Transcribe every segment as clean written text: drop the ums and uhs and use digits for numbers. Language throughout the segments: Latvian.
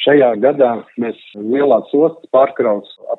Šajā gadā mēs lielās ostas pārkraus ap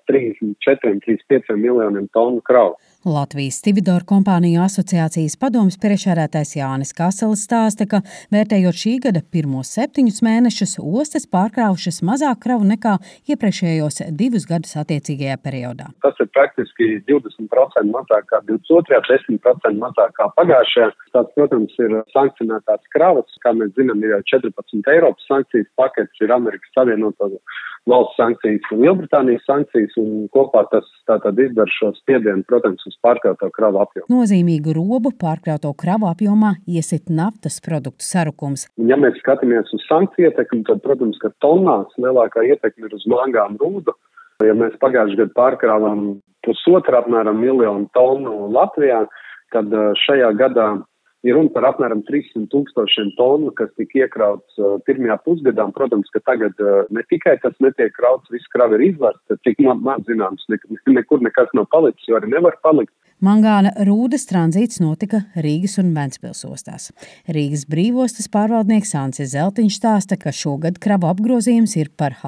34–35 miljoniem tonu kravu. Latvijas Stividoru kompāniju asociācijas padomes priekšsēdētājs Jānis Kaselis stāsta, ka vērtējot šī gada pirmos 7 mēnešus, ostas pārkraušas mazāk kravu nekā iepriekšējos 2 gadus attiecīgajā periodā. Tas ir praktiski 20% mazāk kā 22. 10% mazāk kā pagājušajā. Tāds, protams, ir sankcionētās kravas. Kā mēs zinām, ir jau 14 Eiropas sankcijas paketes, ir Amerikas Savienoto valsts sankcijas un Lielbritānijas sankcijas, un kopā tas tātad izdara šo spiedienu, protams, uz pārkrauto kravu apjomu. Nozīmīgu robu pārkrauto kravu apjomā iesit naftas produktu sarukums. Ja mēs skatāmies uz sankciju ietekmi, tad, protams, ka tonnās lielākā ietekme ir uz mangānu rūdu. Ja mēs pagājušajā gadā pārkrāvām apmēram 1 miljonu tonu Latvijā, tad šajā gadā ir runa par apmēram 300,000 tonu, kas tika iekrauts pirmajā pusgadā. Protams, ka tagad ne tikai tas netiek krauts, viss krava ir izvērsta, cik man zināms, nekur nekas nav palicis, jo arī nevar palikt. Mangāna rūdas tranzīts notika Rīgas un Ventspils ostās. Rīgas brīvostas pārvaldnieks Ancis Zeltiņš stāsta, ka šogad kravu apgrozījums ir par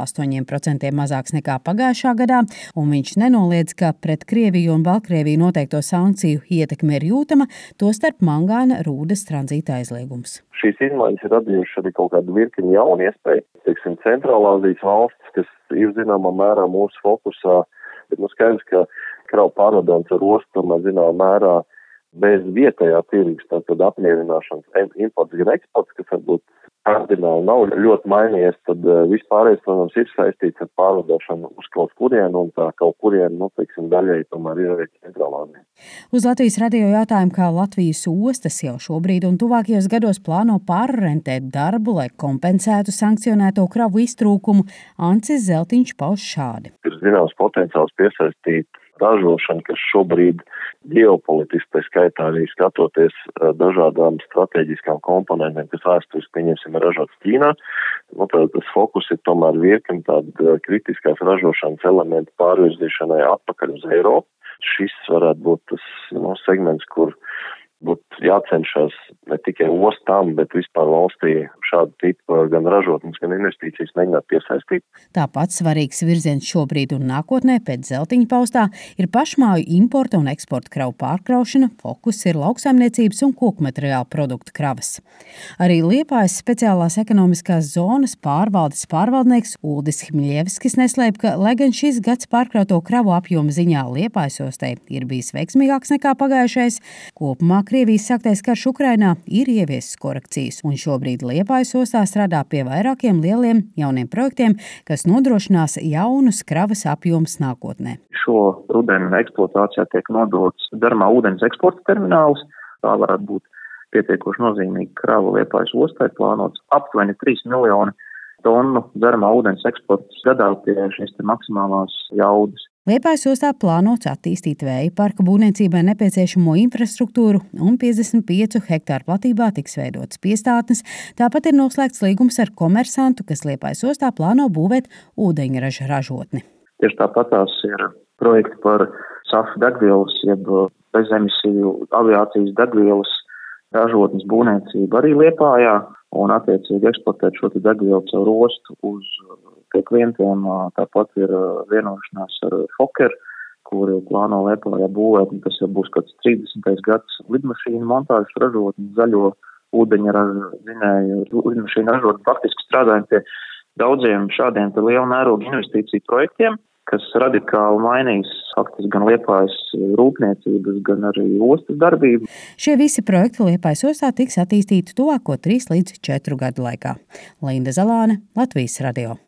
8% mazāks nekā pagājušā gadā, un viņš nenoliedz, ka pret Krieviju un Baltkrieviju noteikto sankciju ietekme ir jūtama, tostarp mangāna rūdas tranzīta aizliegums. Šīs izmaiņas ir radījušas arī kaut kādu virkni jaunu iespēju. Teiksim, Centrālāzijas valstis, kas ir zināmā mērā mūsu fokusā, bet skaidrs, ka kravu pārvadājums ar ostu tomēr zināmā mērā bez vietējā tirgus, tātad apmierināšanas imports gan eksports, kas varbūt kardināli nav ļoti mainījies, tad vispārējais, protams, ir saistīts ar pārvadāšanu uz kaut kurienu, un tā kaut kurienu, teiksim, daļai tomēr ir arī Centrālāzija. Uz Latvijas radio jautājumu, kā Latvijas ostas jau šobrīd un tuvākajos gados plāno pārorientēt darbu, lai kompensētu sankcionēto kravu iztrūkumu, Ancis Zeltiņš pauž šādi. Ir zināms potenciāls piesaistīt ražošana, kas šobrīd ģeopolitiski, tā skaitā arī skatoties dažādām strateģiskām komponentiem, kas vēsturiski, pieņemsim, ir ražots Ķīnā. Tas fokus ir tomēr virkni tāda kritiskās ražošanas elementu pārvirzīšanai atpakaļ uz Eiropu. Šis varētu būt tas segments, kur būtu jācenšas ne tikai ostām, bet vispār valstī šādu tipu gan ražotnes, gan investīcijas mēģināt piesaistīt. Tāpat svarīgs virziens šobrīd un nākotnē pēc Zeltiņa paustā ir pašmāju importa un eksporta kravu pārkraušana, fokus ir lauksaimniecības un kokmateriālu produktu kravas. Arī Liepājas speciālās ekonomiskās zonas pārvaldes pārvaldnieks Uldis Hmiļevskis neslēp, ka, lai gan šis gads pārkrauto kravu apjoma ziņā Liepājas ostai ir bijis veiksmīgāks nekā pagājušais, kopumā Krievijas sāktais karš Ukrainā ir ieviesis korekcijas, un šobrīd Liepājas ostā strādā pie vairākiem lieliem jauniem projektiem, kas nodrošinās jaunus kravas apjomus nākotnē. Šo rudeni eksploatācijā tiek nodots dzeramā ūdens eksporta termināls. Tā varētu būt pietiekoši nozīmīga krava Liepājas ostai, plānots aptuveni 3 miljoni tonu dzeramā ūdens eksports gadā pie šīs maksimālās jaudas. Liepājas ostā plānots attīstīt vēja parka būvniecībai nepieciešamo infrastruktūru un 55 hektāru platībā tiks veidotas piestātnes. Tāpat ir noslēgts līgums ar Komersantu, kas Liepājas ostā plāno būvēt ūdeņraža ražotni. Tieši tāpat tās ir projekti par SAF degvielas, jeb bezemisiju aviācijas degvielas ražotnes būvniecību arī Liepājā un attiecīgi eksportēt šo degvielu caur ostu uz pie klientiem. Tāpat ir vienošanās ar Fokker, kuri plāno Liepājā būvēt, un tas jau būs kāds 30. gads lidmašīnu montāžas ražotni, zaļo ūdeņraža zinēju lidmašīnu ražotni. Faktiski strādājam pie daudziem šādiem lielu mērogu investīciju projektiem, kas radikāli mainīs faktiski gan Liepājas rūpniecības, gan arī ostas darbību. Šie visi projekti Liepājas ostā tiks attīstīti tuvāko 3 līdz 4 gadu laikā. Linda Zalāne, Latvijas radio.